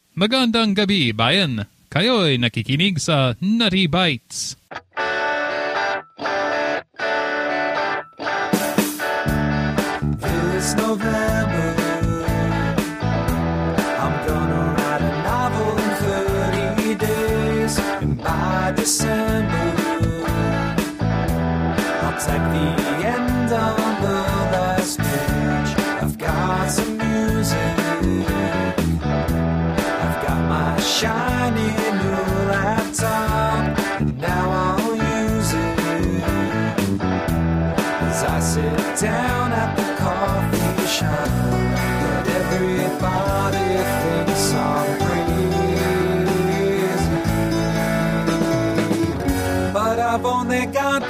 Magandang gabi, bayan. Kayo'y nakikinig sa Nutty Bites. This November, I'm gonna write a novel in 30 days. And by December, I'll tack the end on the last page. I've got some music, I've got my shiny new laptop, and now I'll use it as I sit down at the coffee shop. But everybody thinks I'm crazy, but I've only got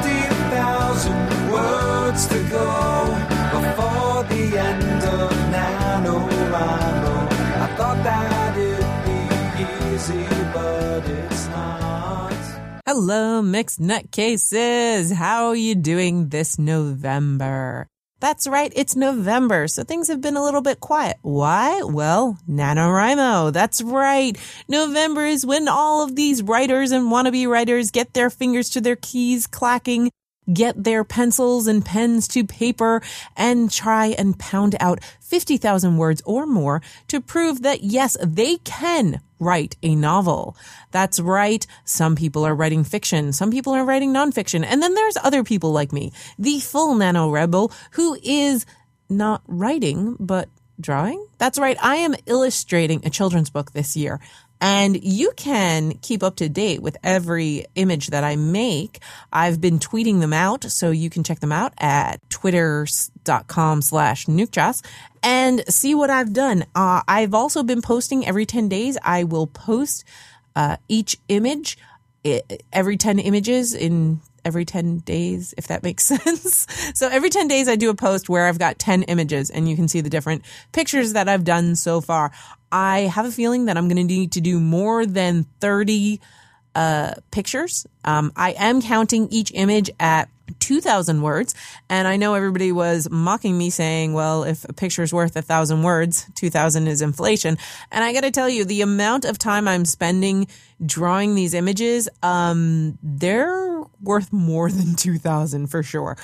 50,000 words to go before the end of NaNoWriMo. I thought that it'd be easy, but it's not. Hello, mixed nutcases. How are you doing this November? That's right, it's November, so things have been a little bit quiet. Why? Well, NaNoWriMo. That's right. November is when all of these writers and wannabe writers get their fingers to their keys clacking, get their pencils and pens to paper, and try and pound out 50,000 words or more to prove that, yes, they can write a novel. That's right. Some people are writing fiction. Some people are writing nonfiction. And then there's other people like me, the full NaNoWriMo, who is not writing, but drawing. That's right. I am illustrating a children's book this year. And you can keep up to date with every image that I make. I've been tweeting them out, so you can check them out at twitter.com/nukjas and see what I've done. I've also been posting every 10 days. I will post each image, every 10 images in every 10 days, if that makes sense. So every 10 days I do a post where I've got 10 images and you can see the different pictures that I've done so far. I have a feeling that I'm going to need to do more than 30 pictures. I am counting each image at 2,000 words. And I know everybody was mocking me saying, well, if a picture is worth 1,000 words, 2,000 is inflation. And I got to tell you, the amount of time I'm spending drawing these images, they're worth more than 2,000 for sure.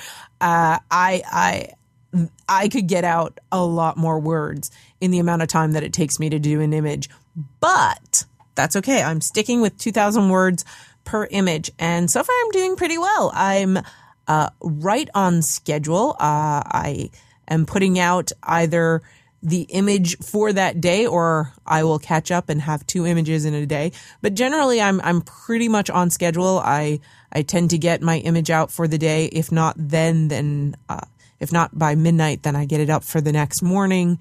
I could get out a lot more words in the amount of time that it takes me to do an image, but that's okay. I'm sticking with 2,000 words per image, and so far I'm doing pretty well. I'm right on schedule. I am putting out either the image for that day, or I will catch up and have 2 images in a day. But generally, I'm pretty much on schedule. I tend to get my image out for the day. If not then if not by midnight, then I get it up for the next morning.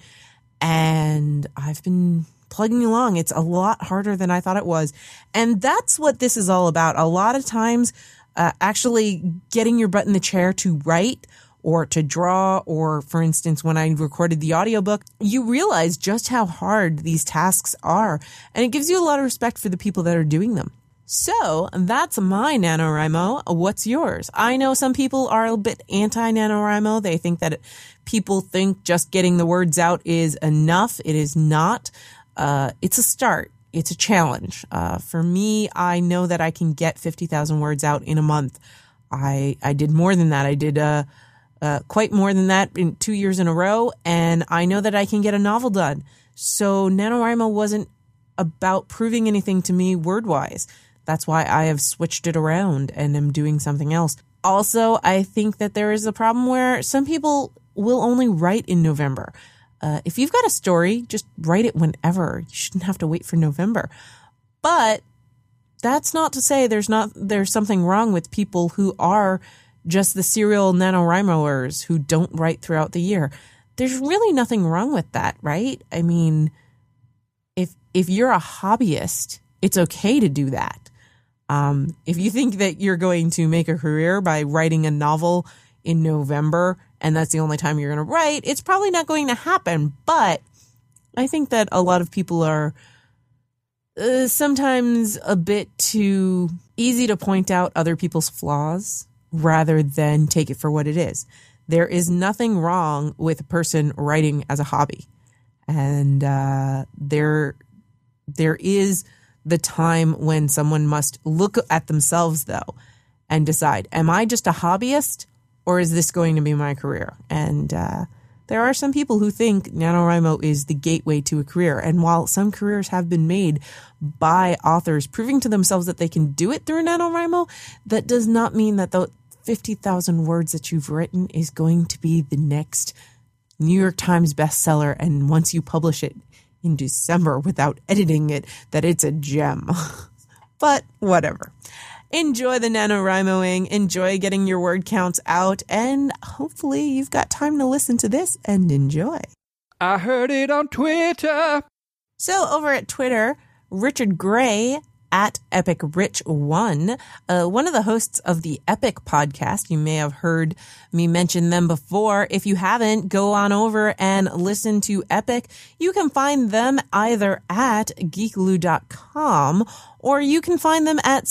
And I've been plugging along. It's a lot harder than I thought it was. And that's what this is all about. A lot of times, actually getting your butt in the chair to write or to draw, or for instance, when I recorded the audiobook, you realize just how hard these tasks are. And it gives you a lot of respect for the people that are doing them. So that's my NaNoWriMo. What's yours? I know some people are a bit anti-NaNoWriMo. They think that people think just getting the words out is enough. It is not. It's a start. It's a challenge. For me, I know that I can get 50,000 words out in a month. I did more than that. I did quite more than that in 2 years in a row, and I know that I can get a novel done. So NaNoWriMo wasn't about proving anything to me word-wise. That's why I have switched it around and am doing something else. Also, I think that there is a problem where some people will only write in November. If you've got a story, just write it whenever. You shouldn't have to wait for November. But that's not to say there's something wrong with people who are just the serial NaNoWriMoers who don't write throughout the year. There's really nothing wrong with that, right? I mean, if you're a hobbyist, it's okay to do that. If you think that you're going to make a career by writing a novel in November and that's the only time you're going to write, it's probably not going to happen. But I think that a lot of people are sometimes a bit too easy to point out other people's flaws rather than take it for what it is. There is nothing wrong with a person writing as a hobby. And there There is the time when someone must look at themselves, though, and decide, am I just a hobbyist or is this going to be my career? And there are some people who think NaNoWriMo is the gateway to a career. And while some careers have been made by authors proving to themselves that they can do it through NaNoWriMo, that does not mean that the 50,000 words that you've written is going to be the next New York Times bestseller. And once you publish it in December without editing it, that it's a gem. But whatever. Enjoy the NaNoWriMoing, enjoy getting your word counts out, and hopefully you've got time to listen to this and enjoy. I heard it on Twitter. So over at Twitter, Richard Gray at EpicRich1, one of the hosts of the Epic podcast. You may have heard me mention them before. If you haven't, go on over and listen to Epic. You can find them either at geekaloo.com or you can find them at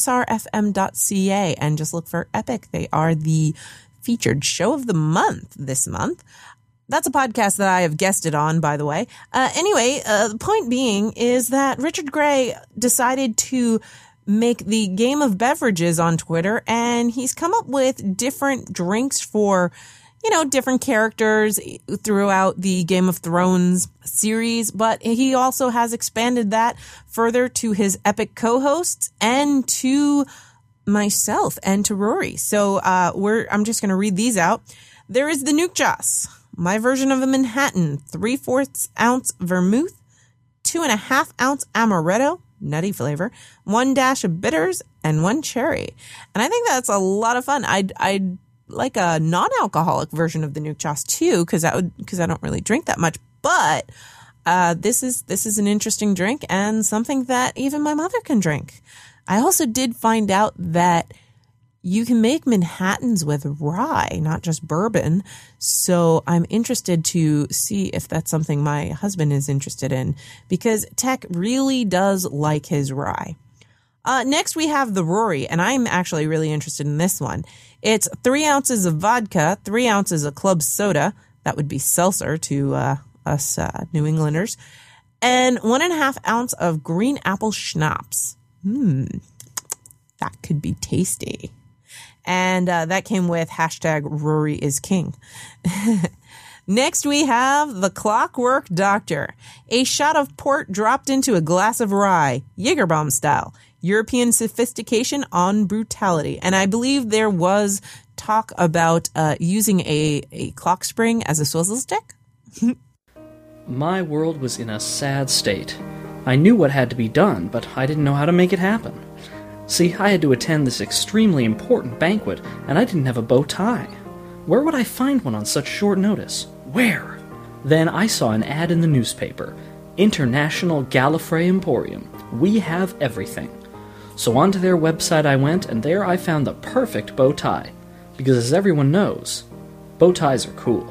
chsrfm.ca and just look for Epic. They are the featured show of the month this month. That's a podcast that I have guested on, by the way. Anyway, the point being is that Richard Gray decided to make the game of beverages on Twitter, and he's come up with different drinks for, different characters throughout the Game of Thrones series, but he also has expanded that further to his Epic co-hosts and to myself and to Rory. So I'm just going to read these out. There is the Nuke Joss. My version of a Manhattan, 3/4 ounce vermouth, 2.5 ounce amaretto, nutty flavor, 1 dash of bitters, and 1 cherry. And I think that's a lot of fun. I'd like a non-alcoholic version of the Nuke Joss too, because I don't really drink that much. But this is an interesting drink and something that even my mother can drink. I also did find out that you can make Manhattans with rye, not just bourbon. So I'm interested to see if that's something my husband is interested in, because Tech really does like his rye. Next, we have the Rory, and I'm actually really interested in this one. It's 3 ounces of vodka, 3 ounces of club soda. That would be seltzer to us New Englanders. And 1.5 ounce of green apple schnapps. That could be tasty. And that came with hashtag Rory is king. Next, we have the Clockwork Doctor. A shot of port dropped into a glass of rye, Jägerbomb style. European sophistication on brutality. And I believe there was talk about using a clock spring as a swizzle stick. My world was in a sad state. I knew what had to be done, but I didn't know how to make it happen. See, I had to attend this extremely important banquet, and I didn't have a bow tie. Where would I find one on such short notice? Where? Then I saw an ad in the newspaper. International Gallifrey Emporium. We have everything. So onto their website I went, and there I found the perfect bow tie. Because as everyone knows, bow ties are cool.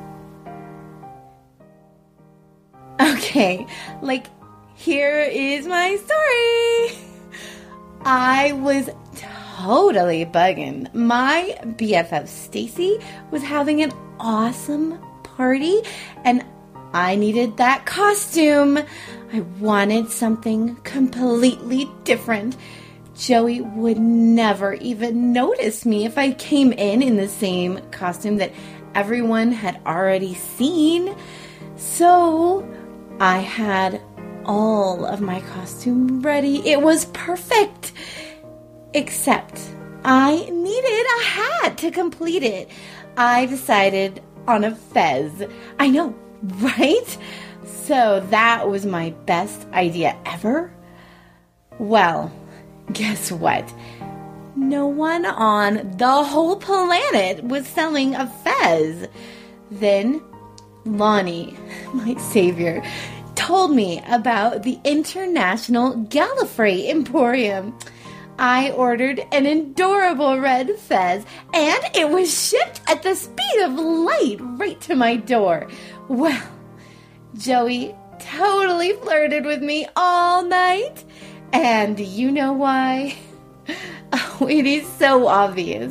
Okay, here is my story. I was totally bugging. My BFF Stacy was having an awesome party, and I needed that costume. I wanted something completely different. Joey would never even notice me if I came in the same costume that everyone had already seen. So I had all of my costume ready. It was perfect. Except I needed a hat to complete it. I decided on a fez. I know, right? So that was my best idea ever. Well, guess what? No one on the whole planet was selling a fez. Then Lonnie, my savior, told me about the International Gallifrey Emporium. I ordered an adorable red fez, and it was shipped at the speed of light right to my door. Well, Joey totally flirted with me all night, and you know why? Oh, it is so obvious.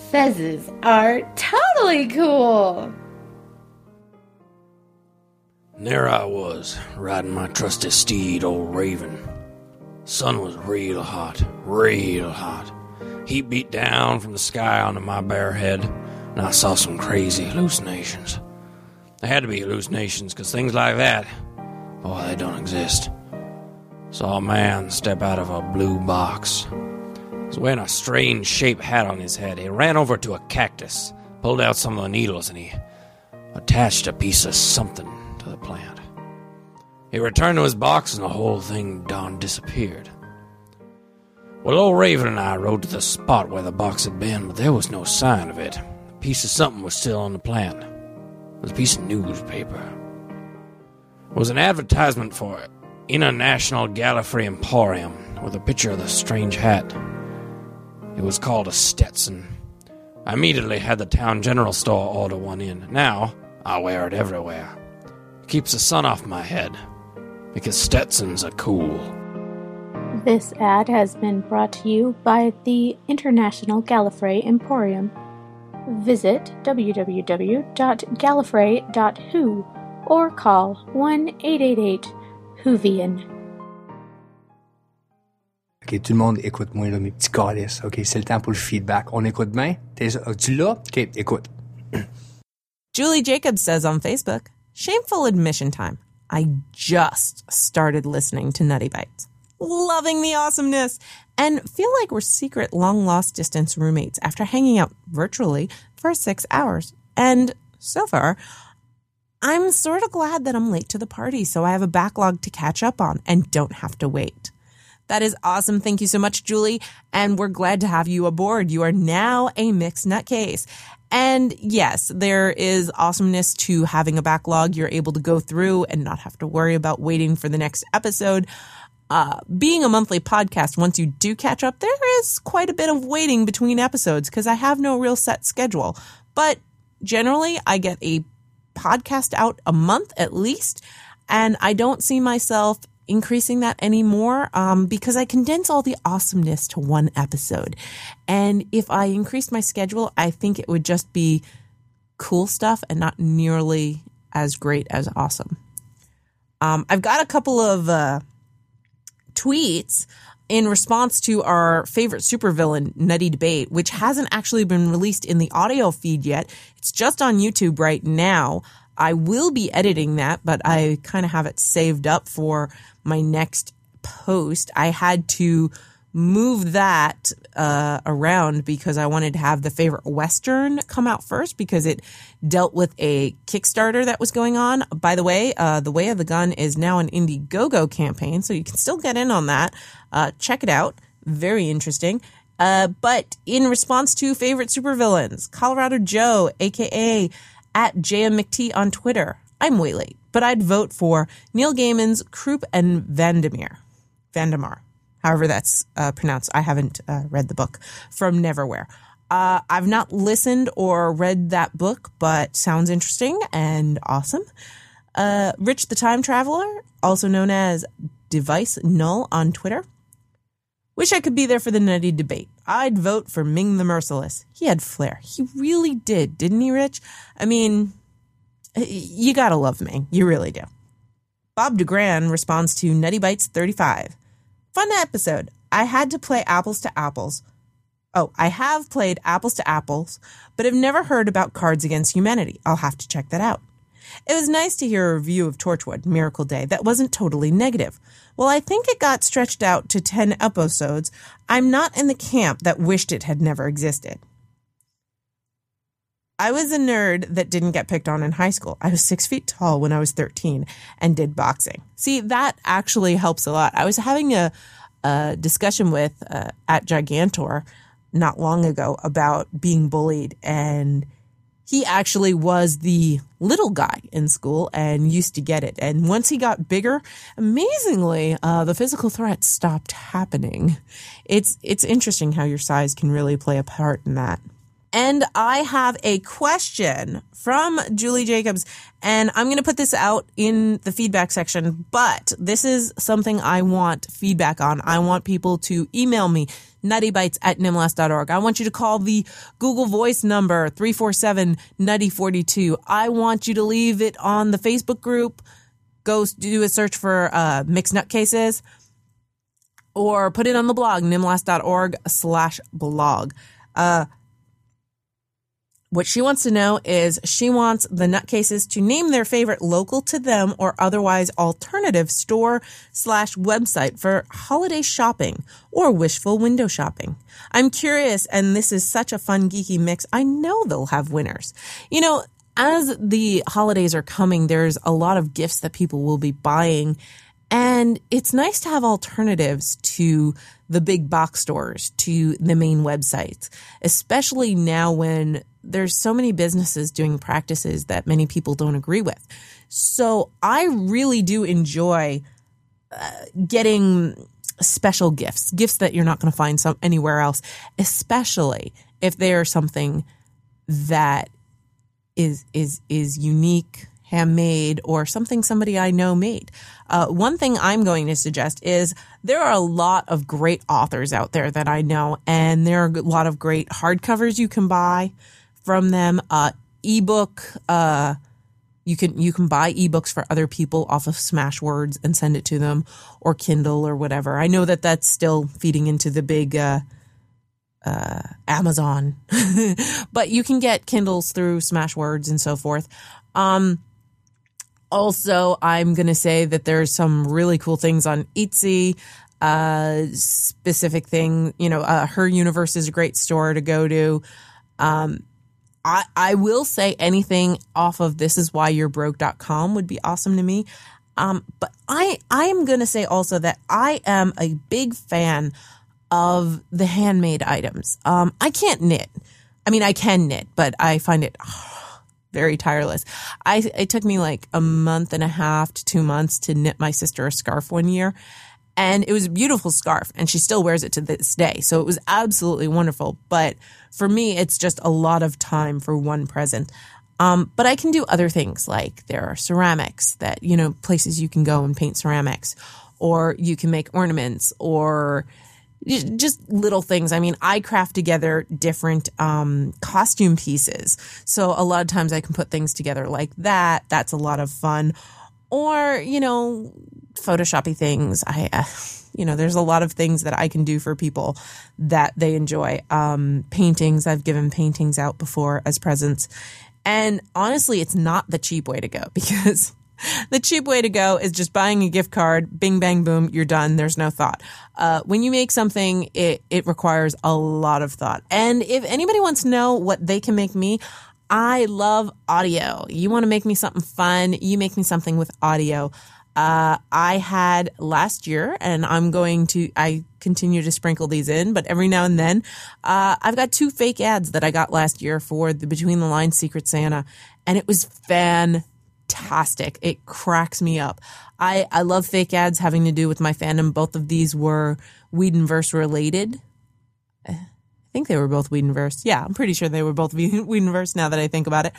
Fezzes are totally cool. And there I was, riding my trusty steed, old Raven. Sun was real hot, real hot. Heat beat down from the sky onto my bare head, and I saw some crazy hallucinations. They had to be hallucinations, because things like that, boy, they don't exist. Saw a man step out of a blue box. He was wearing a strange shaped hat on his head. He ran over to a cactus, pulled out some of the needles, and he attached a piece of something to the plant. He returned to his box, and the whole thing darn disappeared. Well, old Raven and I rode to the spot where the box had been, but there was no sign of it. A piece of something was still on the plant. It was a piece of newspaper. It was an advertisement for International Gallifrey Emporium with a picture of the strange hat. It was called a Stetson. I immediately had the town general store order one in. Now, I wear it everywhere. It keeps the sun off my head, because Stetsons are cool. This ad has been brought to you by the International Gallifrey Emporium. Visit www.gallifrey.who or call 1-888-WHOVIAN. OK, tout le monde, écoute-moi, là, mes petits calices. OK, c'est le temps pour le feedback. On écoute bien? Tu l'as? OK, écoute. Julie Jacobs says on Facebook, shameful admission time. I just started listening to Nutty Bites. Loving the awesomeness, and feel like we're secret long-lost distance roommates after hanging out virtually for 6 hours. And so far, I'm sort of glad that I'm late to the party, so I have a backlog to catch up on and don't have to wait. That is awesome. Thank you so much, Julie, and we're glad to have you aboard. You are now a mixed nutcase. And yes, there is awesomeness to having a backlog. You're able to go through and not have to worry about waiting for the next episode. Being a monthly podcast, once you do catch up, there is quite a bit of waiting between episodes because I have no real set schedule. But generally, I get a podcast out a month at least, and I don't see myself increasing that anymore because I condense all the awesomeness to one episode. And if I increased my schedule, I think it would just be cool stuff and not nearly as great as awesome. I've got a couple of tweets in response to our favorite supervillain Nutty Debate, which hasn't actually been released in the audio feed yet. It's just on YouTube right now. I will be editing that, but I kind of have it saved up for my next post. I had to move that around because I wanted to have the favorite Western come out first because it dealt with a Kickstarter that was going on. By the way, The Way of the Gun is now an Indiegogo campaign, so you can still get in on that. Check it out. Very interesting. But in response to favorite supervillains, Colorado Joe, a.k.a. at JM McT on Twitter. I'm way late, but I'd vote for Neil Gaiman's Krupp and Vandemar. However that's pronounced. I haven't read the book from Neverwhere. I've not listened or read that book, but sounds interesting and awesome. Rich the Time Traveler, also known as Device Null on Twitter. Wish I could be there for the Nutty Debate. I'd vote for Ming the Merciless. He had flair. He really did, didn't he, Rich? I mean, you gotta love Ming. You really do. Bob DeGran responds to Nutty Bites 35. Fun episode. I had to play Apples to Apples. Oh, I have played Apples to Apples, but have never heard about Cards Against Humanity. I'll have to check that out. It was nice to hear a review of Torchwood, Miracle Day, that wasn't totally negative. While I think it got stretched out to 10 episodes, I'm not in the camp that wished it had never existed. I was a nerd that didn't get picked on in high school. I was 6 feet tall when I was 13 and did boxing. See, that actually helps a lot. I was having a discussion with at Gigantor not long ago about being bullied, and he actually was the little guy in school and used to get it. And once he got bigger, amazingly, the physical threats stopped happening. It's interesting how your size can really play a part in that. And I have a question from Julie Jacobs, and I'm going to put this out in the feedback section, but this is something I want feedback on. I want people to email me, nuttybites@nimlas.org. I want you to call the Google Voice number, 347-NUTTY42. I want you to leave it on the Facebook group. go do a search for mixed nutcases, or put it on the blog, nimlas.org/blog. What she wants to know is she wants the nutcases to name their favorite local to them or otherwise alternative store/website for holiday shopping or wishful window shopping. I'm curious, and this is such a fun geeky mix. I know they'll have winners. You know, as the holidays are coming, there's a lot of gifts that people will be buying, and it's nice to have alternatives to the big box stores, to the main websites, especially now when there's so many businesses doing practices that many people don't agree with. So I really do enjoy getting special gifts that you're not going to find anywhere else, especially if they are something that is unique, handmade, or something somebody I know made. One thing I'm going to suggest is there are a lot of great authors out there that I know, and there are a lot of great hardcovers you can buy from them. Ebook, you can buy ebooks for other people off of Smashwords and send it to them, or Kindle or whatever. I know that that's still feeding into the big Amazon, but you can get Kindles through Smashwords and so forth. Also, I'm going to say that there's some really cool things on Etsy. Specific thing, Her Universe is a great store to go to. I will say anything off of thisiswhyyou'rebroke.com would be awesome to me. But I am going to say also that I am a big fan of the handmade items. I can't knit. I mean, I can knit, but I find it very tireless. It took me like a month and a half to 2 months to knit my sister a scarf one year. And it was a beautiful scarf, and she still wears it to this day. So it was absolutely wonderful. But for me, it's just a lot of time for one present. But I can do other things, like there are ceramics that, places you can go and paint ceramics, or you can make ornaments, or just little things. I mean, I craft together different costume pieces. So a lot of times I can put things together like that. That's a lot of fun. Or, Photoshoppy things. There's a lot of things that I can do for people that they enjoy. Paintings. I've given paintings out before as presents. And honestly, it's not the cheap way to go, because the cheap way to go is just buying a gift card, bing, bang, boom, you're done. There's no thought. When you make something, it requires a lot of thought. And if anybody wants to know what they can make me, I love audio. You want to make me something fun, you make me something with audio. I had last year, and I continue to sprinkle these in, but every now and then, I've got 2 fake ads that I got last year for the Between the Lines Secret Santa, and it was fantastic. It cracks me up. I love fake ads having to do with my fandom. Both of these were Whedonverse related. I think they were both Whedonverse. Yeah, I'm pretty sure they were both Whedonverse now that I think about it.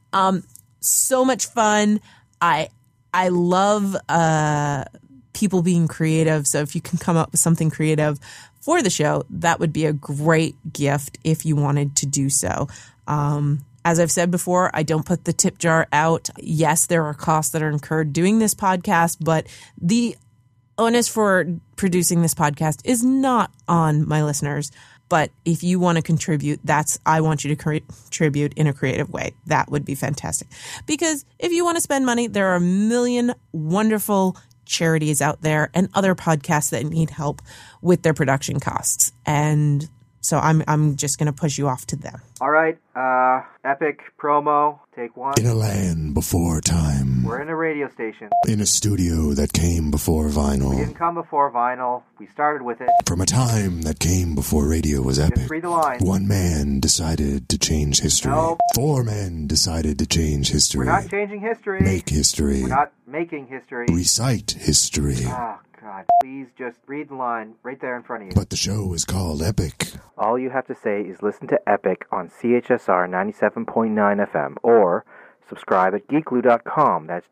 So much fun. I love people being creative. So if you can come up with something creative for the show, that would be a great gift if you wanted to do so. As I've said before, I don't put the tip jar out. Yes, there are costs that are incurred doing this podcast, but the onus for producing this podcast is not on my listeners. But if you want to contribute, I want you to contribute in a creative way. That would be fantastic. Because if you want to spend money, there are a million wonderful charities out there and other podcasts that need help with their production costs. And so I'm just going to push you off to them. All right, epic promo, take one. In a land before time. We're in a radio station. In a studio that came before vinyl. We didn't come before vinyl. We started with it. From a time that came before radio was epic. Just read the lines. 1 man decided to change history. Nope. 4 men decided to change history. We're not changing history. Make history. We're not making history. Recite history. Oh, God. Please just read the line right there in front of you. But the show is called Epic. All you have to say is listen to Epic on CHSR 97.9 FM or subscribe at geeklu.com. That's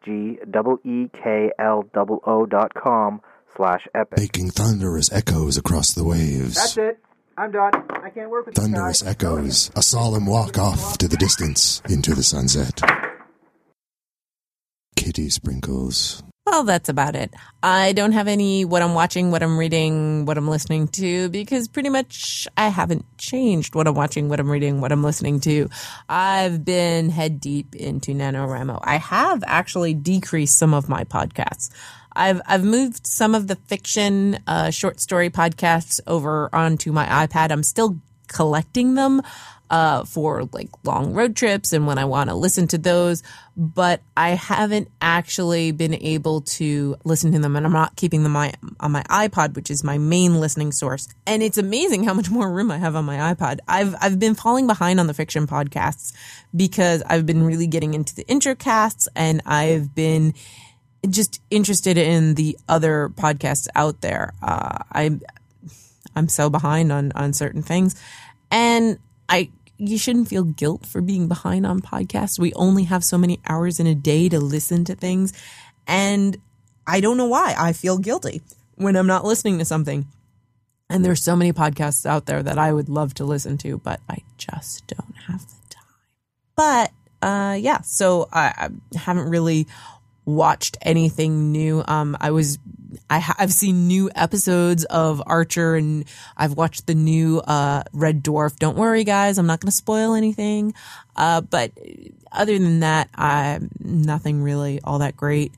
GEEKLOO.com/epic. Making thunderous echoes across the waves. That's it. I'm done. I can't work with thunderous echoes. A solemn walk off to the distance into the sunset. Kitty sprinkles. Well, that's about it. I don't have any what I'm watching, what I'm reading, what I'm listening to, because pretty much I haven't changed what I'm watching, what I'm reading, what I'm listening to. I've been head deep into NaNoWriMo. I have actually decreased some of my podcasts. I've moved some of the fiction short story podcasts over onto my iPad. I'm still collecting them for like long road trips and when I want to listen to those, but I haven't actually been able to listen to them, and I'm not keeping them on my iPod, which is my main listening source. And it's amazing how much more room I have on my iPod. I've been falling behind on the fiction podcasts because I've been really getting into the introcasts, and I've been just interested in the other podcasts out there. I'm so behind on certain things, and you shouldn't feel guilt for being behind on podcasts. We only have so many hours in a day to listen to things, and I don't know why I feel guilty when I'm not listening to something. And there's so many podcasts out there that I would love to listen to, but I just don't have the time. But so I haven't really watched anything new. I've seen new episodes of Archer, and I've watched the new Red Dwarf. Don't worry, guys, I'm not going to spoil anything. But other than that, nothing really all that great.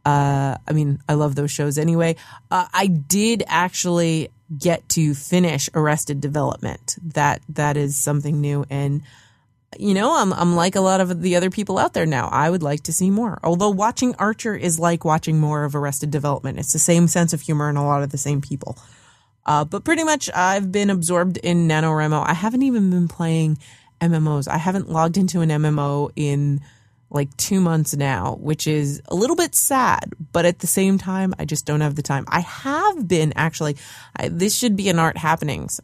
I mean, I love those shows anyway. I did actually get to finish Arrested Development. That is something new, and you know, I'm like a lot of the other people out there now. I would like to see more. Although watching Archer is like watching more of Arrested Development. It's the same sense of humor and a lot of the same people. But pretty much I've been absorbed in NaNoWriMo. I haven't even been playing MMOs. I haven't logged into an MMO in like 2 months now, which is a little bit sad. But at the same time, I just don't have the time. I have been actually. This should be an Art Happenings.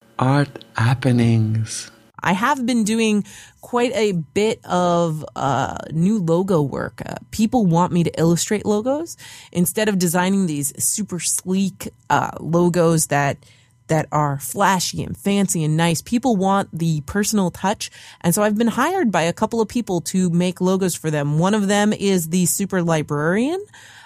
Art Happenings. I have been doing quite a bit of new logo work. People want me to illustrate logos instead of designing these super sleek logos that are flashy and fancy and nice. People want the personal touch, and so I've been hired by a couple of people to make logos for them. One of them is the Super Librarian,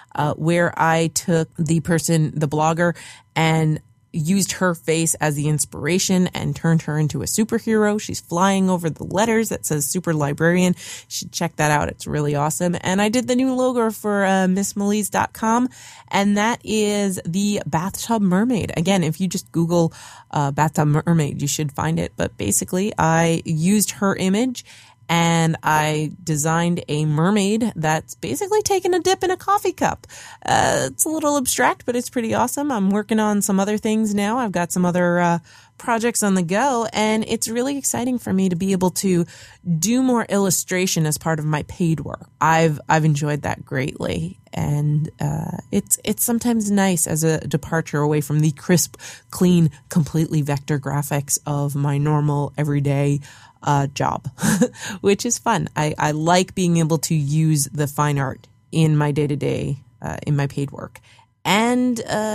where I took the blogger, and used her face as the inspiration and turned her into a superhero. She's flying over the letters that says Super Librarian. You should check that out. It's really awesome. And I did the new logo for MissMalise.com, and that is the Bathtub Mermaid. Again, if you just Google Bathtub Mermaid, you should find it. But basically, I used her image, and I designed a mermaid that's basically taking a dip in a coffee cup. It's a little abstract, but it's pretty awesome. I'm working on some other things now. I've got some other projects on the go, and it's really exciting for me to be able to do more illustration as part of my paid work. I've enjoyed that greatly, and it's sometimes nice as a departure away from the crisp, clean, completely vector graphics of my normal everyday job, which is fun. I like being able to use the fine art in my day-to-day, in my paid work. And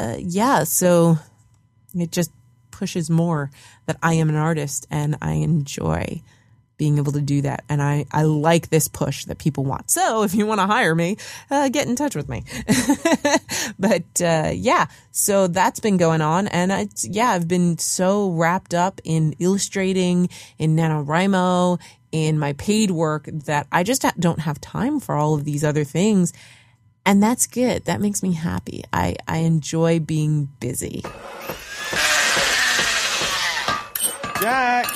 so it just pushes more that I am an artist, and I enjoy being able to do that. And I like this push that people want. So if you want to hire me, get in touch with me. But so that's been going on. And I've been so wrapped up in illustrating, in NaNoWriMo, in my paid work, that I just don't have time for all of these other things. And that's good. That makes me happy. I enjoy being busy. Jack!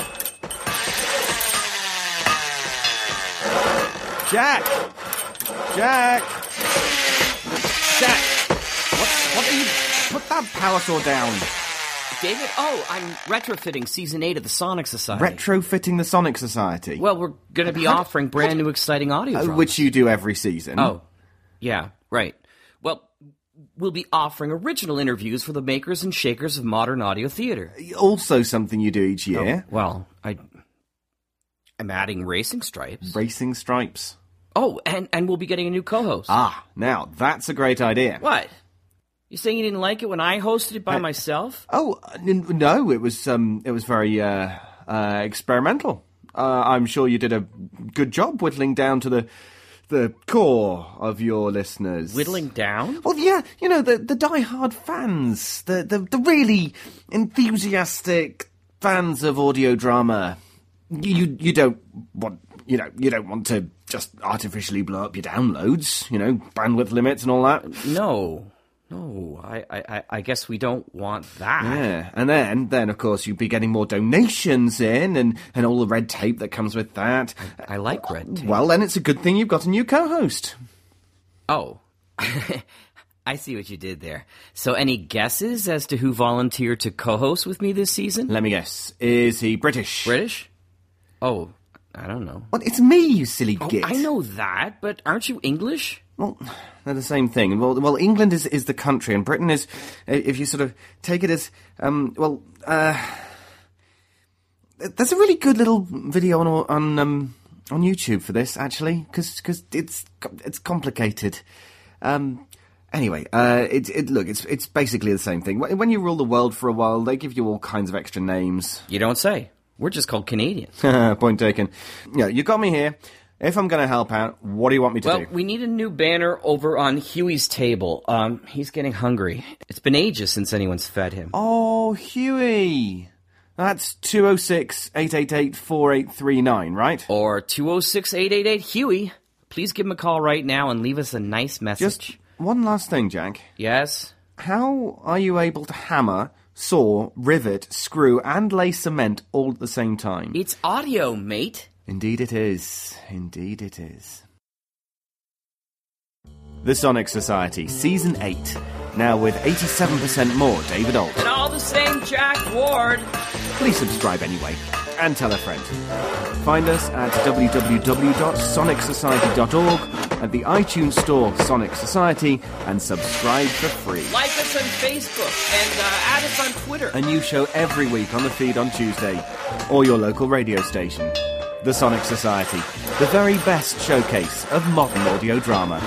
Jack! Jack! Jack! What are you... Put that power saw down. David? Oh, I'm retrofitting Season 8 of the Sonic Society. Retrofitting the Sonic Society? Well, we're going to be offering brand new exciting audio drops. Which you do every season. Oh, yeah, right. Well, we'll be offering original interviews for the makers and shakers of modern audio theater. Also something you do each year. Oh, well, I'm adding Racing Stripes. Racing Stripes. Oh, and we'll be getting a new co-host. Ah, now, that's a great idea. What? You saying you didn't like it when I hosted it by myself? Oh, no, it was very experimental. I'm sure you did a good job whittling down to the core of your listeners. Whittling down? Well, yeah, the die-hard fans, the really enthusiastic fans of audio drama. You don't want to just artificially blow up your downloads, bandwidth limits and all that. No, I guess we don't want that. Yeah, and then of course you'd be getting more donations in and all the red tape that comes with that. I like red tape. Well, then it's a good thing you've got a new co-host. Oh, I see what you did there. So any guesses as to who volunteered to co-host with me this season? Let me guess. Is he British? British? Oh, I don't know. Well, it's me, you silly git. I know that, but aren't you English? Well, they're the same thing. Well, England is the country, and Britain is, if you sort of take it as, there's a really good little video on YouTube for this, actually, because it's complicated. Anyway, it's basically the same thing. When you rule the world for a while, they give you all kinds of extra names. You don't say. We're just called Canadians. Point taken. Yeah, you got me here. If I'm going to help out, what do you want me to do? Well, we need a new banner over on Huey's table. He's getting hungry. It's been ages since anyone's fed him. Oh, Huey. That's 206-888-4839, right? Or 206-888-HUEY. Please give him a call right now and leave us a nice message. Just one last thing, Jack. Yes? How are you able to hammer, saw, rivet, screw, and lay cement all at the same time? It's audio, mate. Indeed it is. Indeed it is. The Sonic Society, Season 8. Now with 87% more David Alt. And all the same Jack Ward. Please subscribe anyway, and tell a friend. Find us at www.sonicsociety.org, at the iTunes Store Sonic Society, and subscribe for free. Like us on Facebook, and add us on Twitter. A new show every week on the feed on Tuesday, or your local radio station. The Sonic Society, the very best showcase of modern audio drama.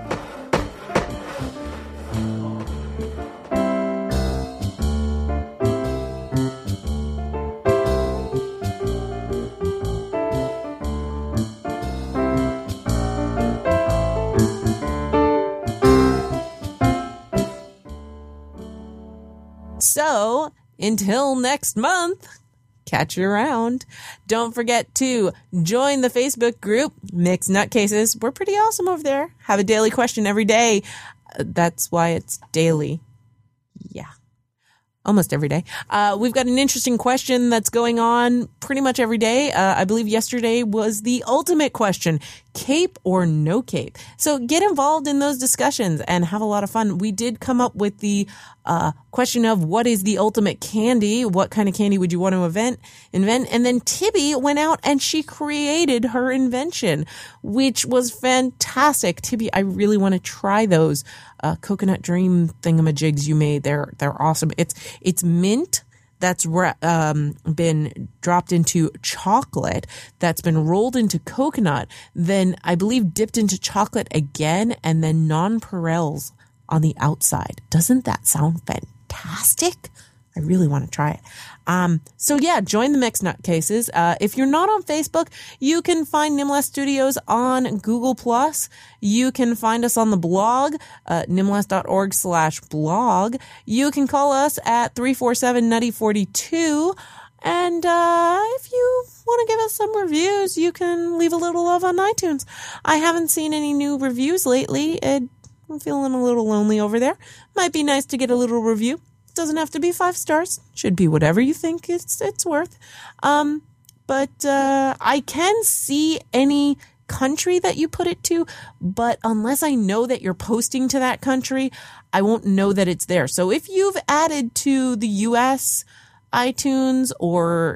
So, until next month, catch you around. Don't forget to join the Facebook group, Mixed Nutcases. We're pretty awesome over there. Have a daily question every day. That's why it's daily. Yeah. Almost every day. We've got an interesting question that's going on pretty much every day. I believe yesterday was the ultimate question, cape or no cape. So get involved in those discussions and have a lot of fun. We did come up with the question of what is the ultimate candy? What kind of candy would you want to invent? And then Tibby went out and she created her invention, which was fantastic. Tibby, I really want to try those coconut dream thingamajigs you made. They're awesome. It's mint that's been dropped into chocolate, that's been rolled into coconut, then I believe dipped into chocolate again, and then nonpareils on the outside. Doesn't that sound fantastic? I really want to try it. So yeah, join the Mixed Nutcases. If you're not on Facebook, you can find Nimlast Studios on Google+. You can find us on the blog, nimlast.org/blog. You can call us at 347-NUTTY42. And if you want to give us some reviews, you can leave a little love on iTunes. I haven't seen any new reviews lately. I'm feeling a little lonely over there. Might be nice to get a little review. Doesn't have to be 5 stars. Should be whatever you think it's worth. But I can see any country that you put it to, but unless I know that you're posting to that country, I won't know that it's there. So if you've added to the US iTunes or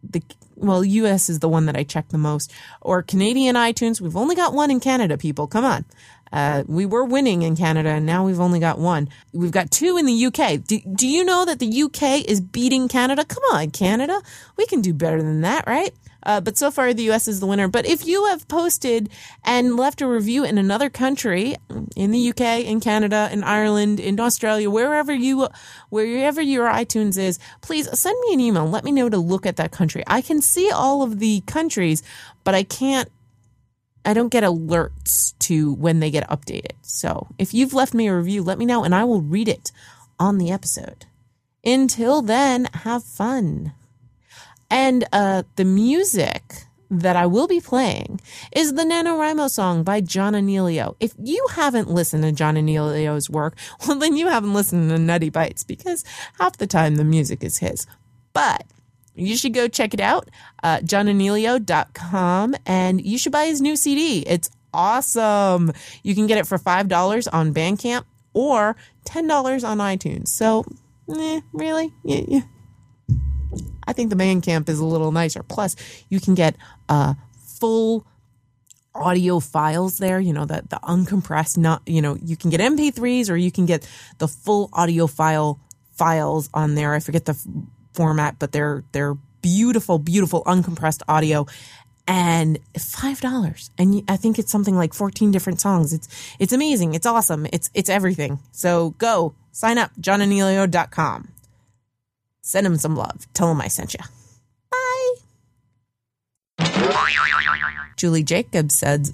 US is the one that I check the most, or Canadian iTunes. We've only got one in Canada, people. Come on. We were winning in Canada, and now we've only got one. We've got 2 in the UK. Do you know that the UK is beating Canada? Come on, Canada. We can do better than that, right? But so far, the US is the winner. But if you have posted and left a review in another country, in the UK, in Canada, in Ireland, in Australia, wherever your iTunes is, please send me an email. Let me know to look at that country. I can see all of the countries, but I can't don't get alerts to when they get updated. So if you've left me a review, let me know and I will read it on the episode. Until then, have fun. And the music that I will be playing is the NaNoWriMo song by John Anealio. If you haven't listened to John Anealio's work, well, then you haven't listened to Nutty Bites, because half the time the music is his. But you should go check it out, johnanealio.com, and you should buy his new CD. It's awesome. You can get it for $5 on Bandcamp or $10 on iTunes. So, really? Yeah. I think the Bandcamp is a little nicer. Plus, you can get full audio files there, the uncompressed, you can get MP3s or you can get the full audio files on there. I forget the format, but they're beautiful, beautiful uncompressed audio, and $5. And I think it's something like 14 different songs. It's amazing. It's awesome. It's everything. So go sign up, johnanealio.com. Send him some love. Tell him I sent you. Bye. Julie Jacobs says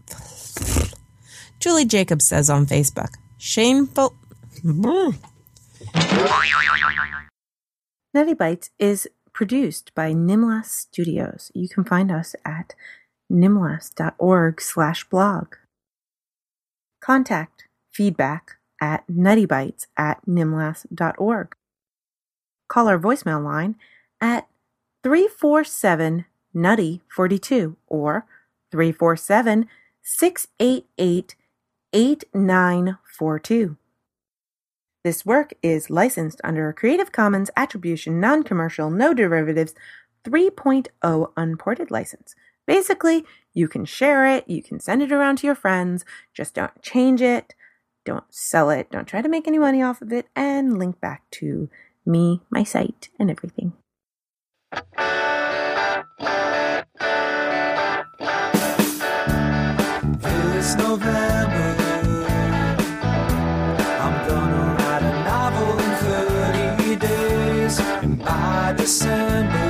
on Facebook, shameful. Nutty Bites is produced by Nimlas Studios. You can find us at nimlas.org/blog. Contact feedback at nuttybites@nimlas.org. Call our voicemail line at 347-NUTTY-42 or 347-688-8942. This work is licensed under a Creative Commons Attribution Non-Commercial No Derivatives 3.0 Unported license. Basically, you can share it, you can send it around to your friends, just don't change it, don't sell it, don't try to make any money off of it, and link back to me, my site, and everything. This November, I'm gonna write a novel in 30 days, and by December,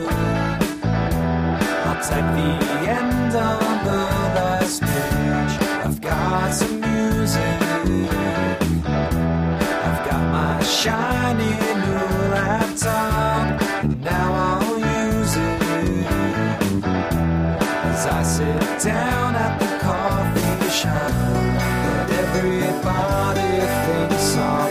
I'll type the end on the last page. I've got some music, I've got my shiny laptop, and now I'll use it as I sit down at the coffee shop. But everybody thinks I'm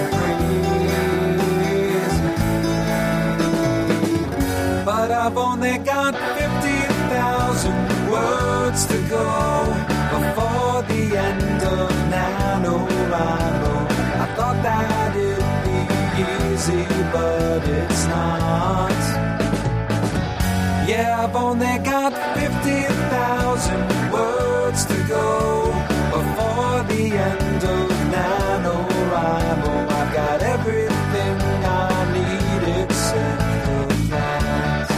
crazy, but I've only got 50,000 words to go before the end of NaNoWriMo. I thought that it'd be easy, but it's not. Yeah, I've only got 50,000 words to go before the end of NaNoWriMo. I've got everything I need except for that.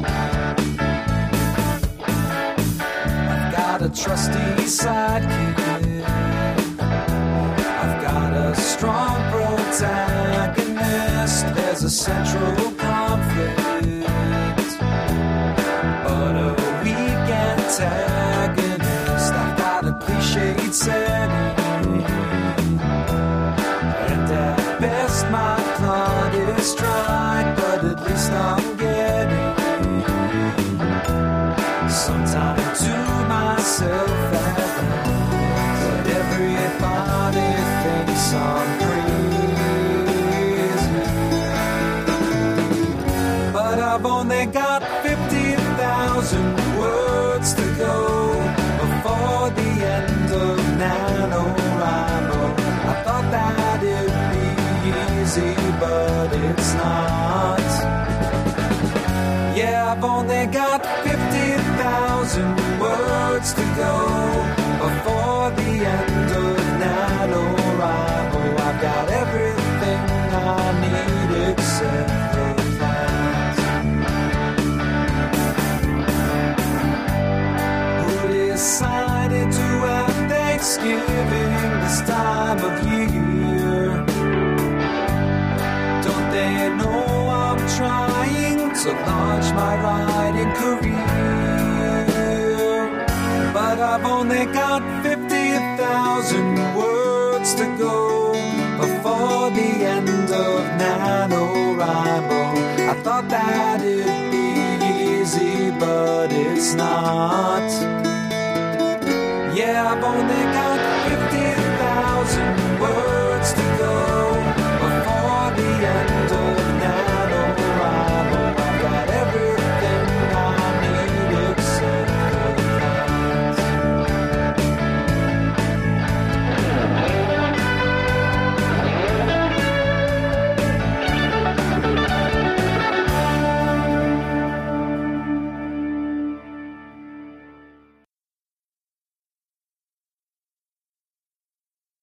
I've got a trusty sidekick, I've got a strong protagonist, there's a central conflict, but a weak antagonist. I've got a cliched setting, and at best my plot is dry, but at least I'm getting some time to myself at home. But everybody thinks I'm crazy, but I've only got 50,000 words to go before the end of NaNoWriMo. I thought that it'd be easy, but it's not. Yeah, I've only got 50,000 words to go before the end of NaNoWriMo. I've got everything I need except for that. Who decided to have Thanksgiving this time of year? Don't they know I'm trying to launch my writing career? But I Yeah, I've only got 50,000 words to go before the end of NaNoWriMo. I thought that it'd be easy, but it's not. Yeah, I've only got 50,000